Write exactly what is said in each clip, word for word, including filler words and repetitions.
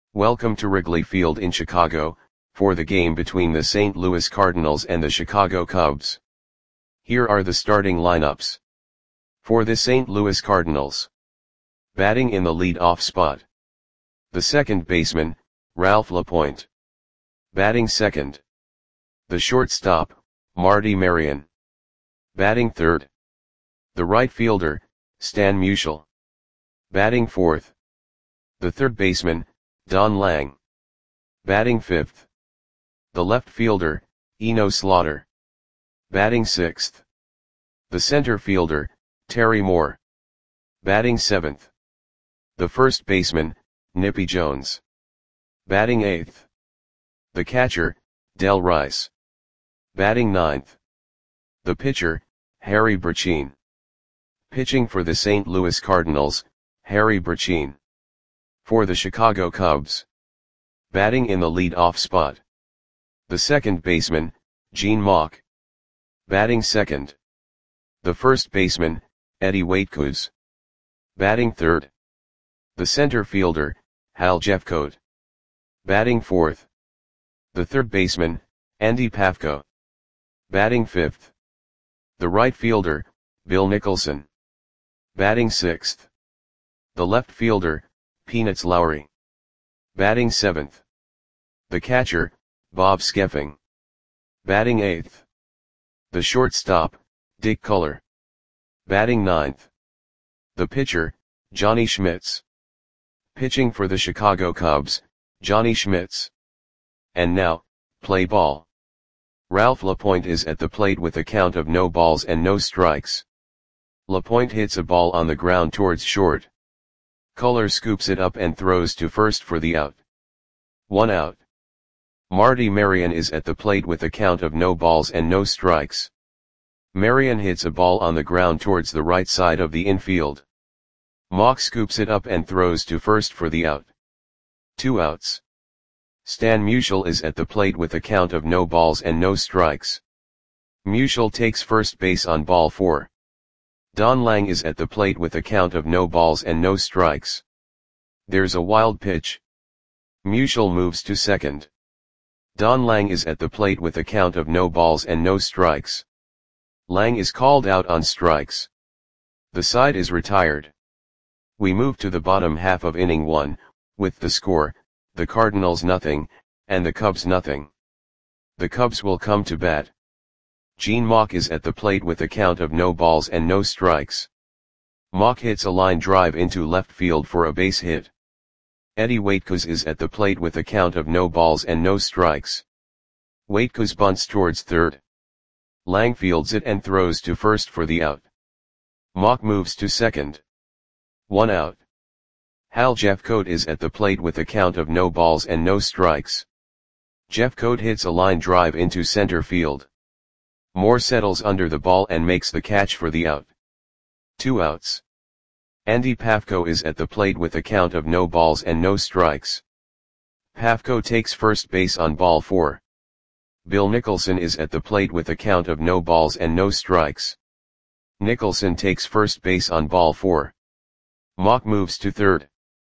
Welcome to Wrigley Field in Chicago, for the game between the Saint Louis Cardinals and the Chicago Cubs. Here are the starting lineups. For the Saint Louis Cardinals. Batting in the lead-off spot. The second baseman, Ralph LaPointe. Batting second. The shortstop, Marty Marion. Batting third. The right fielder, Stan Musial. Batting fourth. The third baseman, Don Lang. Batting fifth. The left fielder, Eno Slaughter. Batting sixth. The center fielder, Terry Moore. Batting seventh. The first baseman, Nippy Jones. Batting eighth. The catcher, Del Rice. Batting ninth. The pitcher, Harry Brecheen. Pitching for the Saint Louis Cardinals, Harry Brecheen. For the Chicago Cubs. Batting in the lead-off spot. The second baseman, Gene Mauch. Batting second. The first baseman, Eddie Waitkus. Batting third. The center fielder, Hal Jeffcoat. Batting fourth. The third baseman, Andy Pafko. Batting fifth. The right fielder, Bill Nicholson. Batting sixth. The left fielder, Peanuts Lowry. Batting seventh. The catcher, Bob Skeffing. Batting eighth. The shortstop, Dick Culler. Batting ninth. The pitcher, Johnny Schmitz. Pitching for the Chicago Cubs, Johnny Schmitz. And now, play ball. Ralph LaPointe is at the plate with a count of no balls and no strikes. LaPointe hits a ball on the ground towards short. Culler scoops it up and throws to first for the out. One out. Marty Marion is at the plate with a count of no balls and no strikes. Marion hits a ball on the ground towards the right side of the infield. Mauch scoops it up and throws to first for the out. Two outs. Stan Musial is at the plate with a count of no balls and no strikes. Musial takes first base on ball four. Don Lang is at the plate with a count of no balls and no strikes. There's a wild pitch. Musial moves to second. Don Lang is at the plate with a count of no balls and no strikes. Lang is called out on strikes. The side is retired. We move to the bottom half of inning one, with the score, the Cardinals nothing, and the Cubs nothing. The Cubs will come to bat. Gene Mauch is at the plate with a count of no balls and no strikes. Mauch hits a line drive into left field for a base hit. Eddie Waitkus is at the plate with a count of no balls and no strikes. Waitkus bunts towards third. Lang fields it and throws to first for the out. Mauch moves to second. One out. Hal Jeffcoat is at the plate with a count of no balls and no strikes. Jeffcoat hits a line drive into center field. Moore settles under the ball and makes the catch for the out. Two outs. Andy Pafko is at the plate with a count of no balls and no strikes. Pafko takes first base on ball four. Bill Nicholson is at the plate with a count of no balls and no strikes. Nicholson takes first base on ball four. Mauch moves to third.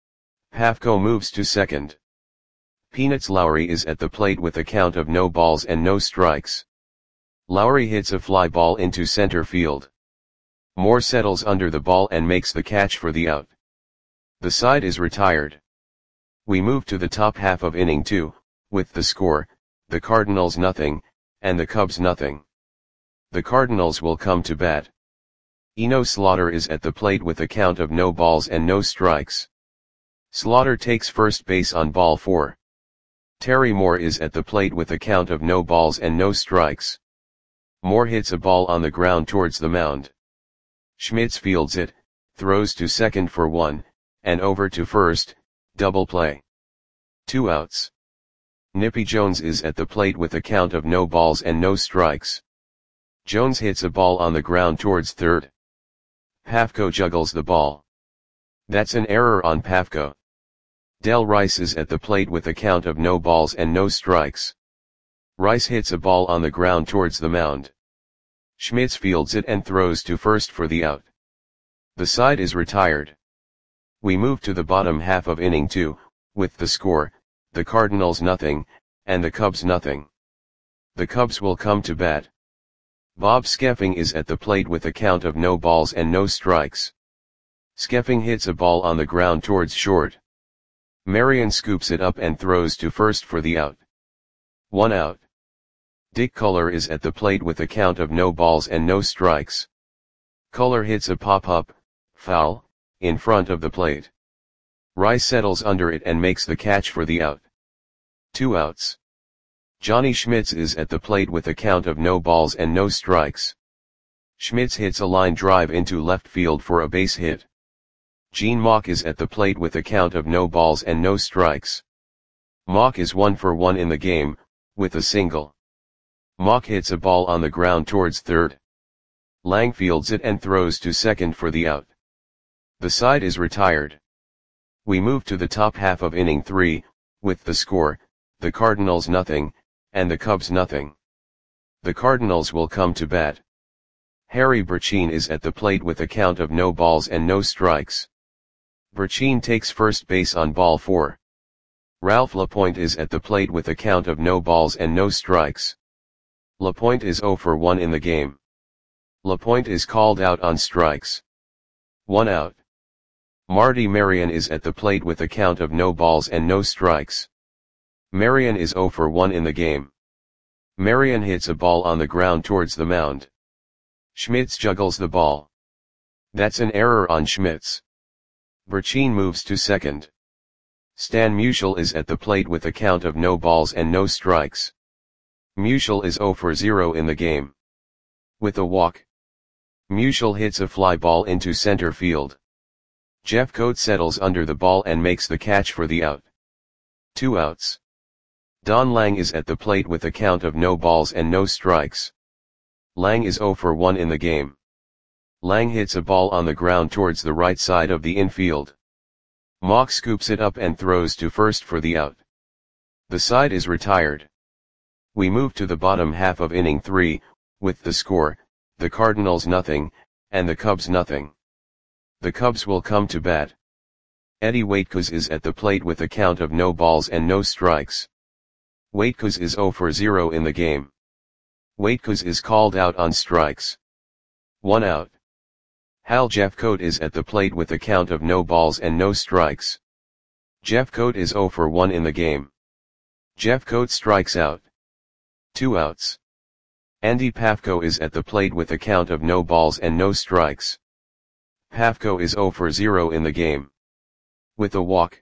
Pafko moves to second. Peanuts Lowry is at the plate with a count of no balls and no strikes. Lowry hits a fly ball into center field. Moore settles under the ball and makes the catch for the out. The side is retired. We move to the top half of inning two, with the score, the Cardinals nothing, and the Cubs nothing. The Cardinals will come to bat. Eno Slaughter is at the plate with a count of no balls and no strikes. Slaughter takes first base on ball four. Terry Moore is at the plate with a count of no balls and no strikes. Moore hits a ball on the ground towards the mound. Schmitz fields it, throws to second for one, and over to first, double play. Two outs. Nippy Jones is at the plate with a count of no balls and no strikes. Jones hits a ball on the ground towards third. Pafko juggles the ball. That's an error on Pafko. Del Rice is at the plate with a count of no balls and no strikes. Rice hits a ball on the ground towards the mound. Schmitz fields it and throws to first for the out. The side is retired. We move to the bottom half of inning two, With the score, the Cardinals nothing, and the Cubs nothing. The Cubs will come to bat. Bob Skeffing is at the plate with a count of no balls and no strikes. Skeffing hits a ball on the ground towards short. Marion scoops it up and throws to first for the out. One out. Dick Culler is at the plate with a count of no balls and no strikes. Culler hits a pop-up, foul, in front of the plate. Rice settles under it and makes the catch for the out. Two outs. Johnny Schmitz is at the plate with a count of no balls and no strikes. Schmitz hits a line drive into left field for a base hit. Gene Mauch is at the plate with a count of no balls and no strikes. Mauch is one for one in the game, with a single. Mauch hits a ball on the ground towards third. Lang fields it and throws to second for the out. The side is retired. We move to the top half of inning three, with the score, the Cardinals nothing, and the Cubs nothing. The Cardinals will come to bat. Harry Burcheen is at the plate with a count of no balls and no strikes. Burcheen takes first base on ball four. Ralph LaPointe is at the plate with a count of no balls and no strikes. LaPointe is zero for one in the game. LaPointe is called out on strikes. One out. Marty Marion is at the plate with a count of no balls and no strikes. Marion is zero for one in the game. Marion hits a ball on the ground towards the mound. Schmitz juggles the ball. That's an error on Schmitz. Burcheen moves to second. Stan Musial is at the plate with a count of no balls and no strikes. Musial is zero for zero in the game. With a walk. Musial hits a fly ball into center field. Jeffcoat settles under the ball and makes the catch for the out. Two outs. Don Lang is at the plate with a count of no balls and no strikes. Lang is zero for one in the game. Lang hits a ball on the ground towards the right side of the infield. Mauch scoops it up and throws to first for the out. The side is retired. We move to the bottom half of inning three, with the score, the Cardinals nothing, and the Cubs nothing. The Cubs will come to bat. Eddie Waitkos is at the plate with a count of no balls and no strikes. Waitkos is zero for zero in the game. Waitkos is called out on strikes. One out. Hal Jeffcoat is at the plate with a count of no balls and no strikes. Jeffcoat is zero for one in the game. Jeffcoat strikes out. Two outs. Andy Pafko is at the plate with a count of no balls and no strikes. Pafko is zero for zero in the game. With a walk.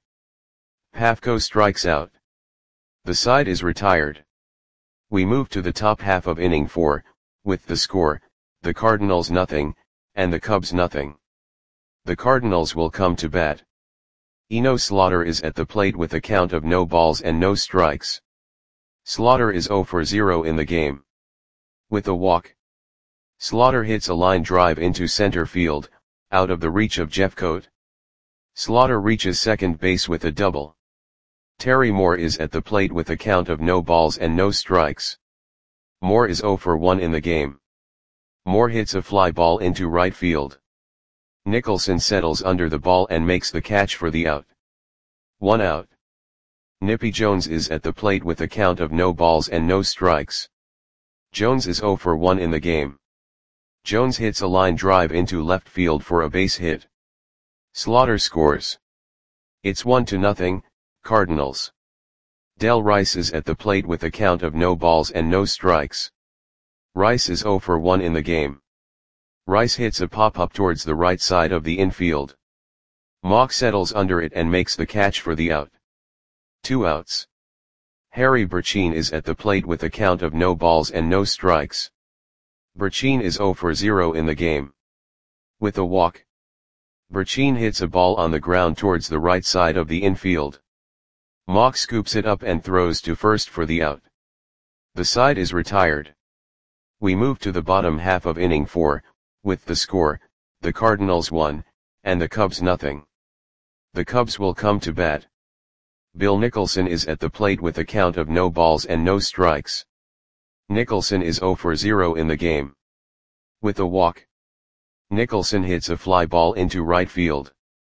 Pafko strikes out. The side is retired. We move to the top half of inning four, with the score, the Cardinals nothing, and the Cubs nothing. The Cardinals will come to bat. Eno Slaughter is at the plate with a count of no balls and no strikes. Slaughter is zero for zero in the game. With a walk. Slaughter hits a line drive into center field, out of the reach of Jeffcoat. Slaughter reaches second base with a double. Terry Moore is at the plate with a count of no balls and no strikes. Moore is zero for one in the game. Moore hits a fly ball into right field. Nicholson settles under the ball and makes the catch for the out. One out. Nippy Jones is at the plate with a count of no balls and no strikes. Jones is zero for one in the game. Jones hits a line drive into left field for a base hit. Slaughter scores. It's one to nothing, Cardinals. Del Rice is at the plate with a count of no balls and no strikes. Rice is zero for one in the game. Rice hits a pop-up towards the right side of the infield. Mauch settles under it and makes the catch for the out. Two outs. Harry Burcheen is at the plate with a count of no balls and no strikes. Burcheen is zero for zero in the game. With a walk. Burcheen hits a ball on the ground towards the right side of the infield. Mauch scoops it up and throws to first for the out. The side is retired. We move to the bottom half of inning four, with the score, the Cardinals one, and the Cubs nothing. The Cubs will come to bat. Bill Nicholson is at the plate with a count of no balls and no strikes. Nicholson is zero for zero in the game. With a walk. Nicholson hits a fly ball into right field.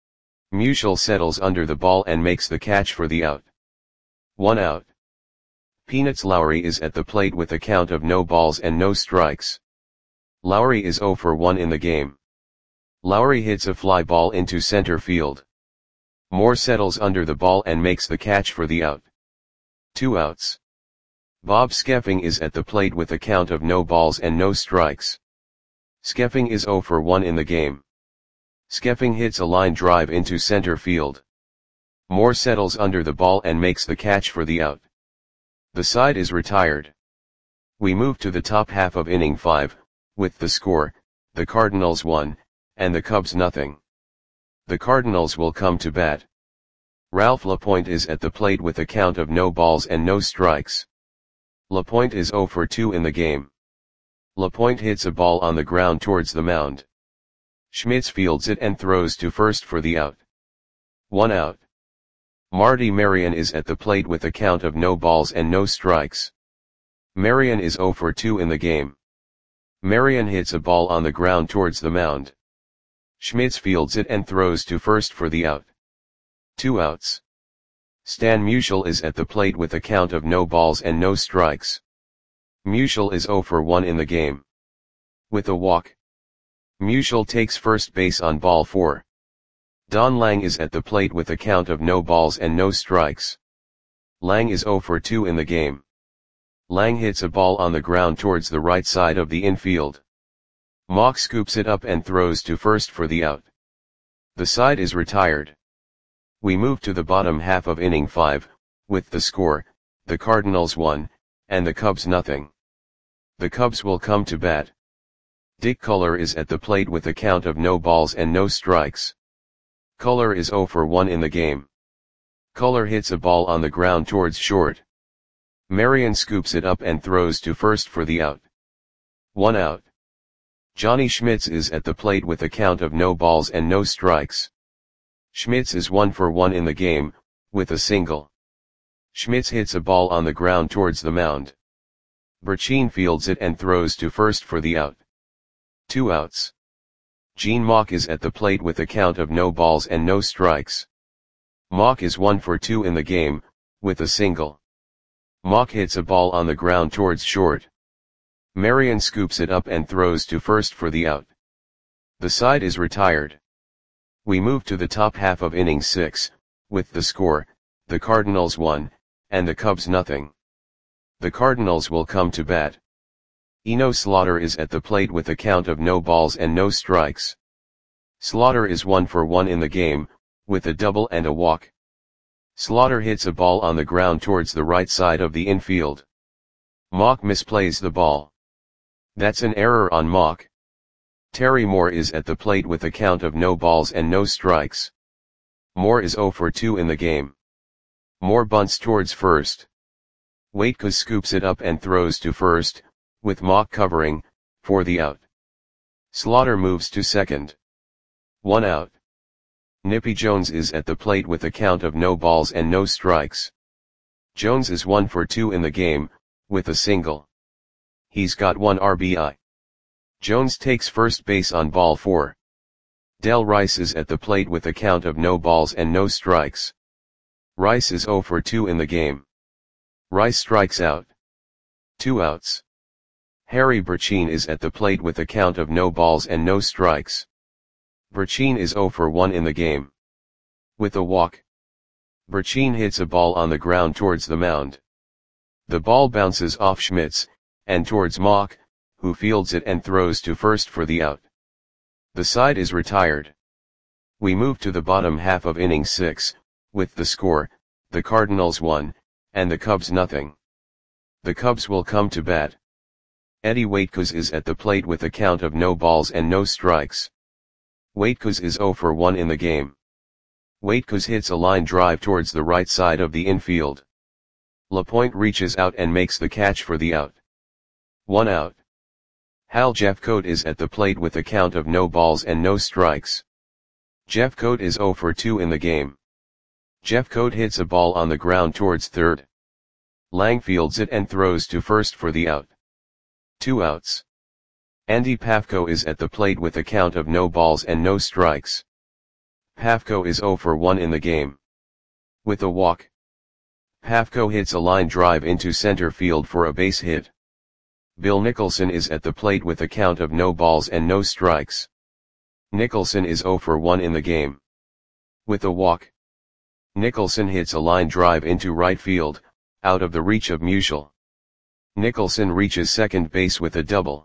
Musial settles under the ball and makes the catch for the out. One out. Peanuts Lowry is at the plate with a count of no balls and no strikes. Lowry is zero for one in the game. Lowry hits a fly ball into center field. Moore settles under the ball and makes the catch for the out. Two outs. Bob Skeffing is at the plate with a count of no balls and no strikes. Skeffing is zero for one in the game. Skeffing hits a line drive into center field. Moore settles under the ball and makes the catch for the out. The side is retired. We move to the top half of inning five, with the score, the Cardinals one, and the Cubs nothing. The Cardinals will come to bat. Ralph LaPointe is at the plate with a count of no balls and no strikes. LaPointe is zero for two in the game. LaPointe hits a ball on the ground towards the mound. Schmitz fields it and throws to first for the out. One out. Marty Marion is at the plate with a count of no balls and no strikes. Marion is zero for two in the game. Marion hits a ball on the ground towards the mound. Schmitz fields it and throws to first for the out. Two outs. Stan Musial is at the plate with a count of no balls and no strikes. Musial is zero for one in the game. With a walk. Musial takes first base on ball four. Don Lang is at the plate with a count of no balls and no strikes. Lang is zero for two in the game. Lang hits a ball on the ground towards the right side of the infield. Mock scoops it up and throws to first for the out. The side is retired. We move to the bottom half of inning five, with the score, the Cardinals one, and the Cubs nothing. The Cubs will come to bat. Dick Culler is at the plate with a count of no balls and no strikes. Culler is zero for one in the game. Culler hits a ball on the ground towards short. Marion scoops it up and throws to first for the out. One out. Johnny Schmitz is at the plate with a count of no balls and no strikes. Schmitz is one for one in the game, with a single. Schmitz hits a ball on the ground towards the mound. Burcheen fields it and throws to first for the out. Two outs. Gene Mauch is at the plate with a count of no balls and no strikes. Mauch is one for two in the game, with a single. Mauch hits a ball on the ground towards short. Marion scoops it up and throws to first for the out. The side is retired. We move to the top half of inning six, with the score, the Cardinals one, and the Cubs nothing. The Cardinals will come to bat. Eno Slaughter is at the plate with a count of no balls and no strikes. Slaughter is one for one in the game, with a double and a walk. Slaughter hits a ball on the ground towards the right side of the infield. Mauch misplays the ball. That's an error on Mauch. Terry Moore is at the plate with a count of no balls and no strikes. Moore is zero for two in the game. Moore bunts towards first. Waitkus scoops it up and throws to first, with Mauch covering, for the out. Slaughter moves to second. One out. Nippy Jones is at the plate with a count of no balls and no strikes. Jones is one for two in the game, with a single. He's got one R B I. Jones takes first base on ball four. Del Rice is at the plate with a count of no balls and no strikes. Rice is zero for two in the game. Rice strikes out. Two outs. Harry Burcheen is at the plate with a count of no balls and no strikes. Burcheen is zero for one in the game. With a walk. Burcheen hits a ball on the ground towards the mound. The ball bounces off Schmitz, and towards Mauch, who fields it and throws to first for the out. The side is retired. We move to the bottom half of inning six, with the score, the Cardinals one, and the Cubs nothing. The Cubs will come to bat. Eddie Waitkus is at the plate with a count of no balls and no strikes. Waitkus is zero for one in the game. Waitkus hits a line drive towards the right side of the infield. LaPointe reaches out and makes the catch for the out. One out. Hal Jeffcoat is at the plate with a count of no balls and no strikes. Jeffcoat is zero for two in the game. Jeffcoat hits a ball on the ground towards third. Lang fields it and throws to first for the out. Two outs. Andy Pafko is at the plate with a count of no balls and no strikes. Pafko is zero for one in the game. With a walk, Pafko hits a line drive into center field for a base hit. Bill Nicholson is at the plate with a count of no balls and no strikes. Nicholson is zero for one in the game. With a walk, Nicholson hits a line drive into right field, out of the reach of Musial. Nicholson reaches second base with a double.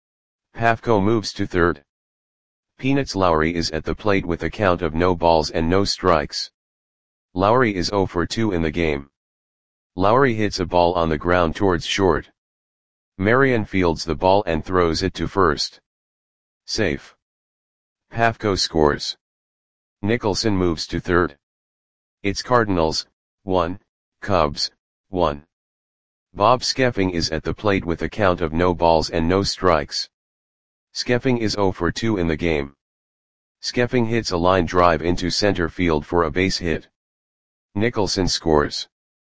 Pafko moves to third. Peanuts Lowry is at the plate with a count of no balls and no strikes. Lowry is zero for two in the game. Lowry hits a ball on the ground towards short. Marion fields the ball and throws it to first. Safe. Pafko scores. Nicholson moves to third. It's Cardinals, one, Cubs, one. Bob Skeffing is at the plate with a count of no balls and no strikes. Skeffing is zero for two in the game. Skeffing hits a line drive into center field for a base hit. Nicholson scores.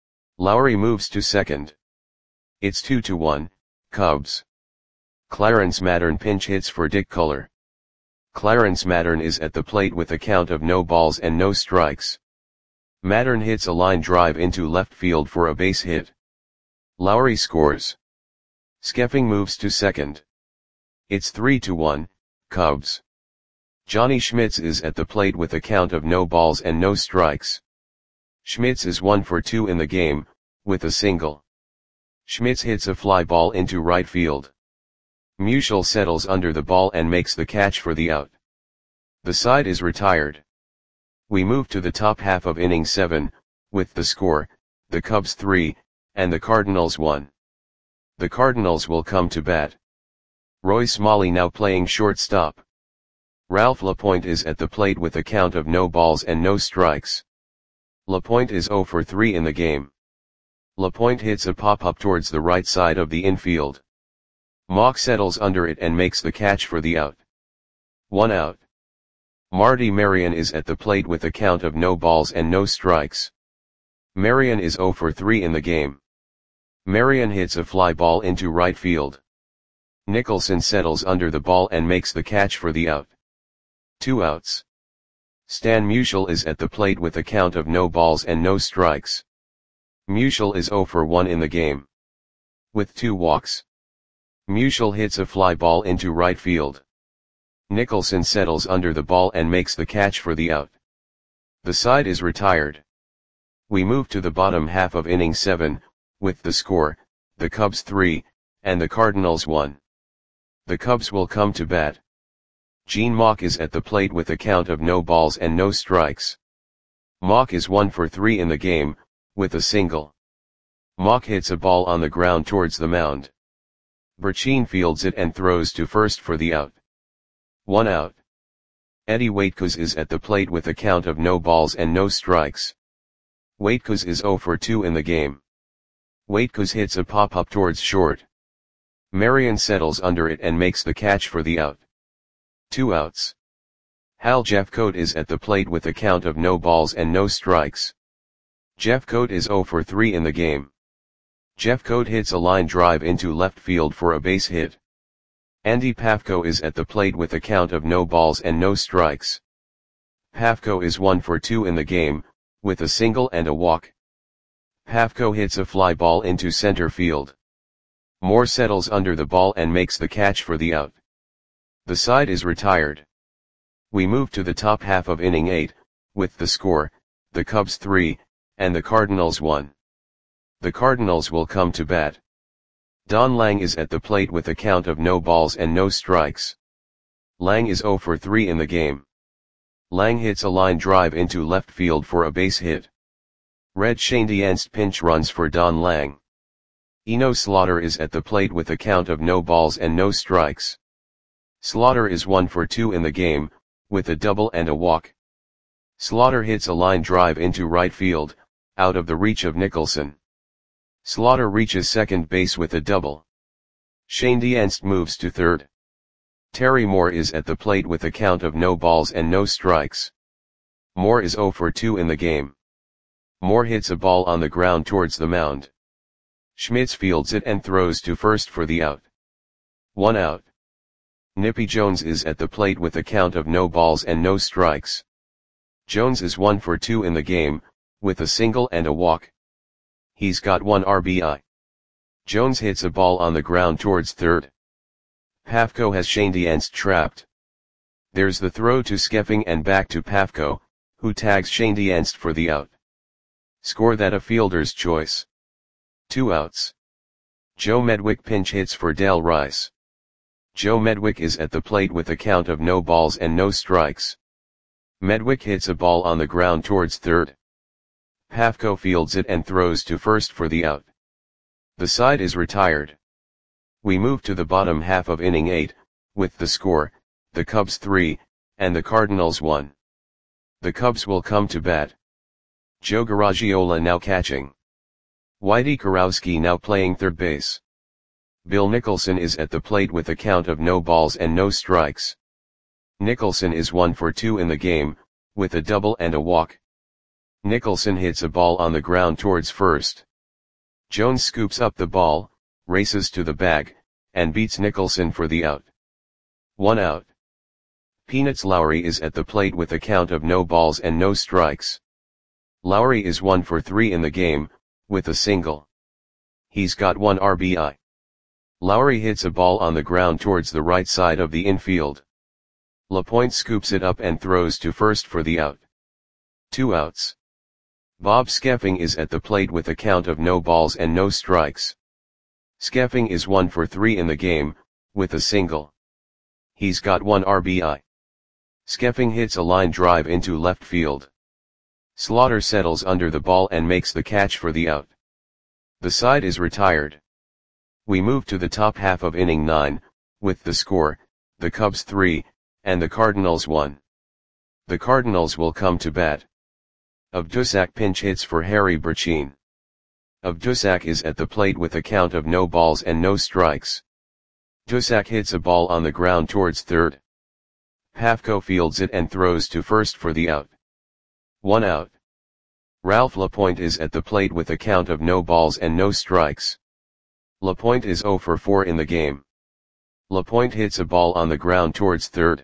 Lowry moves to second. It's two to one, Cubs. Clarence Mattern pinch hits for Dick Culler. Clarence Mattern is at the plate with a count of no balls and no strikes. Mattern hits a line drive into left field for a base hit. Lowry scores. Skeffing moves to second. It's three to one, Cubs. Johnny Schmitz is at the plate with a count of no balls and no strikes. Schmitz is one for two in the game, with a single. Schmitz hits a fly ball into right field. Musial settles under the ball and makes the catch for the out. The side is retired. We move to the top half of inning seven, with the score, the Cubs three, and the Cardinals one. The Cardinals will come to bat. Roy Smalley now playing shortstop. Ralph LaPointe is at the plate with a count of no balls and no strikes. LaPointe is zero for three in the game. LaPointe hits a pop-up towards the right side of the infield. Mock settles under it and makes the catch for the out. One out. Marty Marion is at the plate with a count of no balls and no strikes. Marion is zero for three in the game. Marion hits a fly ball into right field. Nicholson settles under the ball and makes the catch for the out. Two outs. Stan Musial is at the plate with a count of no balls and no strikes. Musial is zero for one in the game. With two walks, Musial hits a fly ball into right field. Nicholson settles under the ball and makes the catch for the out. The side is retired. We move to the bottom half of inning seven, with the score, the Cubs three, and the Cardinals one. The Cubs will come to bat. Gene Mauch is at the plate with a count of no balls and no strikes. Mauch is one for three in the game, with a single. Mauch hits a ball on the ground towards the mound. Burchine fields it and throws to first for the out. One out. Eddie Waitkos is at the plate with a count of no balls and no strikes. Waitkos is zero for two in the game. Waitkos hits a pop-up towards short. Marion settles under it and makes the catch for the out. Two outs. Hal Jeffcoat is at the plate with a count of no balls and no strikes. Jeffcoat is zero for three in the game. Jeffcoat hits a line drive into left field for a base hit. Andy Pafko is at the plate with a count of no balls and no strikes. Pafko is one for two in the game, with a single and a walk. Pafko hits a fly ball into center field. Moore settles under the ball and makes the catch for the out. The side is retired. We move to the top half of inning eight, with the score, the Cubs three, and the Cardinals one. The Cardinals will come to bat. Don Lang is at the plate with a count of no balls and no strikes. Lang is zero for three in the game. Lang hits a line drive into left field for a base hit. Red Schoendienst pinch runs for Don Lang. Eno Slaughter is at the plate with a count of no balls and no strikes. Slaughter is one for two in the game, with a double and a walk. Slaughter hits a line drive into right field, out of the reach of Nicholson. Slaughter reaches second base with a double. Schoendienst moves to third. Terry Moore is at the plate with a count of no balls and no strikes. Moore is zero for two in the game. Moore hits a ball on the ground towards the mound. Schmitz fields it and throws to first for the out. One out. Nippy Jones is at the plate with a count of no balls and no strikes. Jones is one for two in the game, with a single and a walk. He's got one R B I. Jones hits a ball on the ground towards third. Pafko has Schoendienst trapped. There's the throw to Skeffing and back to Pafko, who tags Schoendienst for the out. Score that a fielder's choice. Two outs. Joe Medwick pinch hits for Del Rice. Joe Medwick is at the plate with a count of no balls and no strikes. Medwick hits a ball on the ground towards third. Pafko fields it and throws to first for the out. The side is retired. We move to the bottom half of inning eight, with the score, the Cubs three, and the Cardinals one. The Cubs will come to bat. Joe Garagiola now catching. Whitey Kurowski now playing third base. Bill Nicholson is at the plate with a count of no balls and no strikes. Nicholson is one for two in the game, with a double and a walk. Nicholson hits a ball on the ground towards first. Jones scoops up the ball, races to the bag, and beats Nicholson for the out. One out. Peanuts Lowry is at the plate with a count of no balls and no strikes. Lowry is one for three in the game, with a single. He's got one R B I. Lowry hits a ball on the ground towards the right side of the infield. LaPointe scoops it up and throws to first for the out. Two outs. Bob Skeffing is at the plate with a count of no balls and no strikes. Skeffing is one for three in the game, with a single. He's got one R B I. Skeffing hits a line drive into left field. Slaughter settles under the ball and makes the catch for the out. The side is retired. We move to the top half of inning nine, with the score, the Cubs three, and the Cardinals one. The Cardinals will come to bat. Obdusak pinch hits for Harry Burcheen. Obdusak is at the plate with a count of no balls and no strikes. Dusak hits a ball on the ground towards third. Pafko fields it and throws to first for the out. One out. Ralph LaPointe is at the plate with a count of no balls and no strikes. LaPointe is zero for four in the game. LaPointe hits a ball on the ground towards third.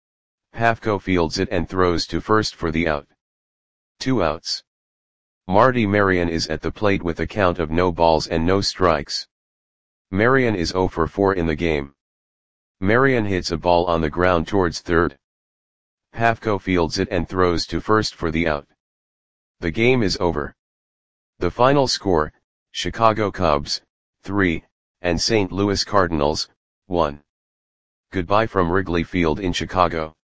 Pafko fields it and throws to first for the out. Two outs. Marty Marion is at the plate with a count of no balls and no strikes. Marion is zero for four in the game. Marion hits a ball on the ground towards third. Pafko fields it and throws to first for the out. The game is over. The final score, Chicago Cubs, three, and Saint Louis Cardinals, one. Goodbye from Wrigley Field in Chicago.